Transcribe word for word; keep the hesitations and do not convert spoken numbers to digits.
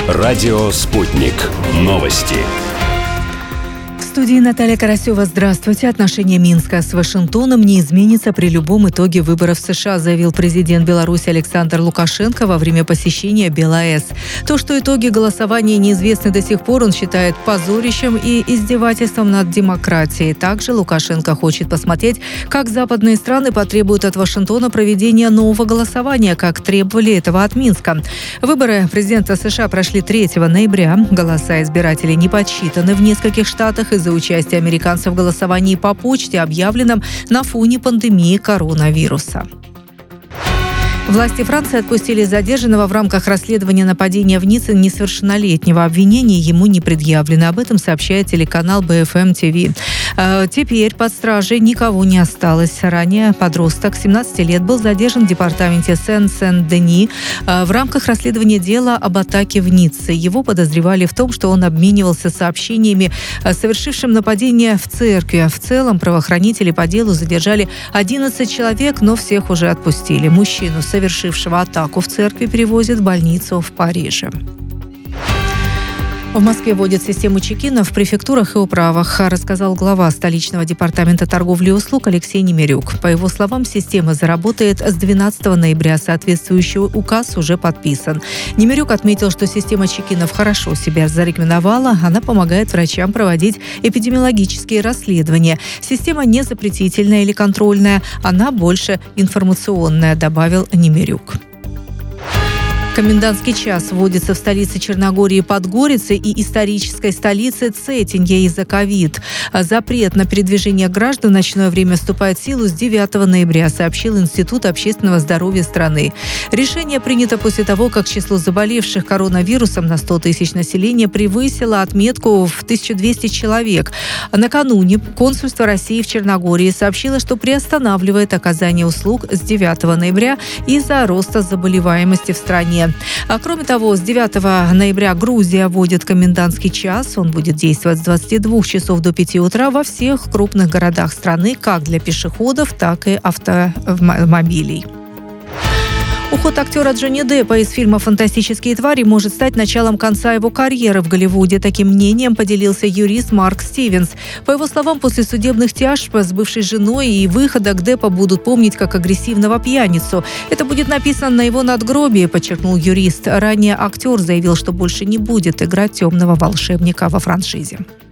Радио «Спутник». Новости. В студии Наталья Карасева. Здравствуйте. Отношения Минска с Вашингтоном не изменится при любом итоге выборов в США, заявил президент Беларуси Александр Лукашенко во время посещения БелАЭС. То, что итоги голосования неизвестны до сих пор, он считает позорищем и издевательством над демократией. Также Лукашенко хочет посмотреть, как западные страны потребуют от Вашингтона проведения нового голосования, как требовали этого от Минска. Выборы президента США прошли третьего ноября. Голоса избирателей не подсчитаны в нескольких штатах из-за участия американцев в голосовании по почте, объявленном на фоне пандемии коронавируса. Власти Франции отпустили задержанного в рамках расследования нападения в Ницце несовершеннолетнего. Обвинения ему не предъявлено. Об этом сообщает телеканал бэ эф эм ти ви. Теперь под стражей никого не осталось. Ранее подросток семнадцати лет был задержан в департаменте Сен-Сен-Дени в рамках расследования дела об атаке в Ницце. Его подозревали в том, что он обменивался сообщениями о совершившем нападение в церкви. В целом правоохранители по делу задержали одиннадцать человек, но всех уже отпустили. Мужчину, совершившего атаку в церкви, перевозят в больницу в Париже. В Москве вводят систему чекина в префектурах и управах, рассказал глава столичного департамента торговли и услуг Алексей Немирюк. По его словам, система заработает с двенадцатого ноября. Соответствующий указ уже подписан. Немирюк отметил, что система чекинов хорошо себя зарекомендовала. Она помогает врачам проводить эпидемиологические расследования. Система не запретительная или контрольная, она больше информационная, добавил Немирюк. Комендантский час вводится в столице Черногории Подгорице и исторической столице Цетинье из-за ковид. Запрет на передвижение граждан в ночное время вступает в силу с девятого ноября, сообщил Институт общественного здоровья страны. Решение принято после того, как число заболевших коронавирусом на сто тысяч населения превысило отметку в тысячу двести человек. Накануне консульство России в Черногории сообщило, что приостанавливает оказание услуг с девятого ноября из-за роста заболеваемости в стране. А кроме того, с девятого ноября Грузия вводит комендантский час. Он будет действовать с двадцати двух часов до пяти утра во всех крупных городах страны, как для пешеходов, так и автомобилей. Уход актера Джонни Деппа из фильма «Фантастические твари» может стать началом конца его карьеры в Голливуде. Таким мнением поделился юрист Марк Стивенс. По его словам, после судебных тяжб с бывшей женой и выхода к Деппа будут помнить как агрессивного пьяницу. Это будет написано на его надгробии, подчеркнул юрист. Ранее актер заявил, что больше не будет играть темного волшебника во франшизе.